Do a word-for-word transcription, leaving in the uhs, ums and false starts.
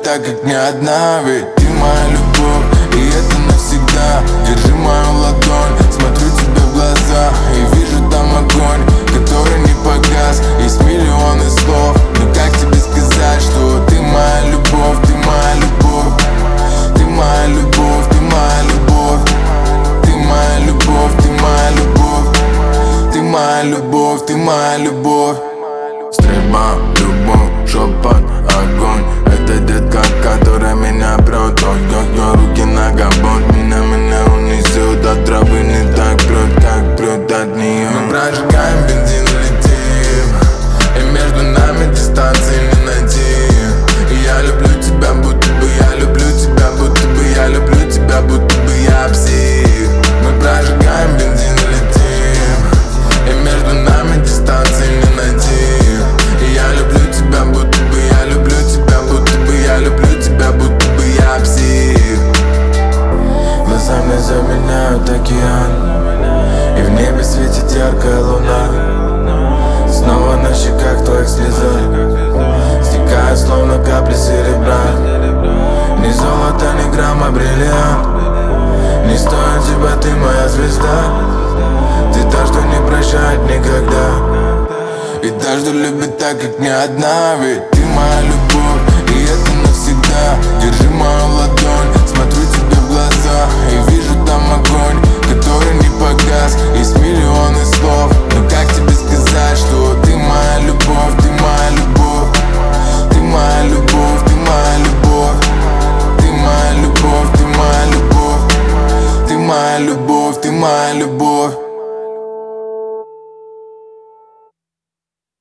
любит так, как ни одна. Ведь ты моя любовь, и это навсегда. Держи мою ладонь, смотрю тебе в глаза и вижу там огонь, который не погас. Есть миллионы слов, но как тебе сказать, что ты моя любовь, ты моя любовь, ты моя любовь, ты моя любовь, ты моя любовь, ты моя любовь, ты моя любовь, ты моя любовь. Стрельба, любовь, шепот, огонь. Это детка, которая меня прет. Ой-ой-ой, руки на габон. Меня, меня унесет от травы. Не так прет, так прет от нее. Мы прожигаем бензин, летим, и между нами дистанции не найти. И я люблю тебя, будто бы я люблю тебя, будто бы я люблю тебя, будто бы я псих. Мы прожигаем бензин, летим, и между нами дистанции не найти. И я люблю тебя, будто бы я люблю тебя, будто бы я люблю тебя, будто бы я псих. Глаза мне заменяют океан, и в небе светит яркая луна. Снова на щеках твоих слеза стекают, словно капли серебра. Ни золото, ни грамма, бриллиант. Не стоит тебя, ты моя звезда. Ты та, что не прощает никогда, и та, что любит так, как ни одна. Ведь ты моя любовь, и это навсегда. Держи мою ладонь, смотрю тебе в глаза и вижу там огонь, который не погас. Есть миллионы слов,